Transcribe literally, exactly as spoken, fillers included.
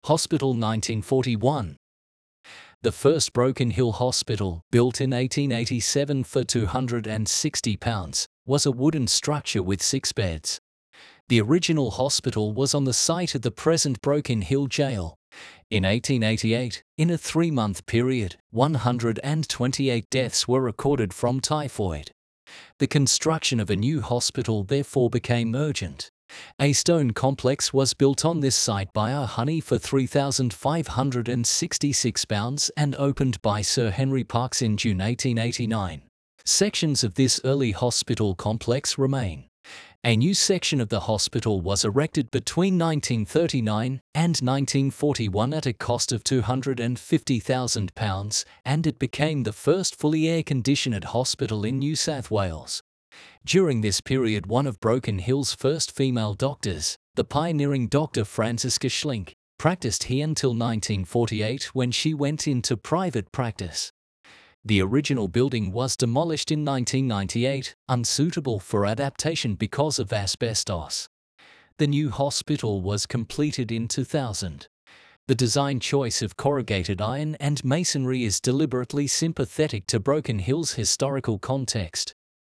Hospital nineteen forty-one. The first Broken Hill Hospital, built in eighteen eighty-seven for two hundred sixty pounds, was a wooden structure with six beds. The original hospital was on the site of the present Broken Hill Jail. In eighteen eighty-eight, in a three-month period, one hundred twenty-eight deaths were recorded from typhoid. The construction of a new hospital therefore became urgent. A stone complex was built on this site by R. Honey for three thousand five hundred sixty-six pounds and opened by Sir Henry Parkes in June eighteen eighty-nine. Sections of this early hospital complex remain. A new section of the hospital was erected between nineteen thirty-nine and nineteen forty-one at a cost of two hundred fifty thousand pounds, and it became the first fully air-conditioned hospital in New South Wales. During this period, one of Broken Hill's first female doctors, the pioneering Doctor Franziska Schlink, practiced here until nineteen forty-eight, when she went into private practice. The original building was demolished in nineteen ninety-eight, unsuitable for adaptation because of asbestos. The new hospital was completed in two thousand. The design choice of corrugated iron and masonry is deliberately sympathetic to Broken Hill's historical context.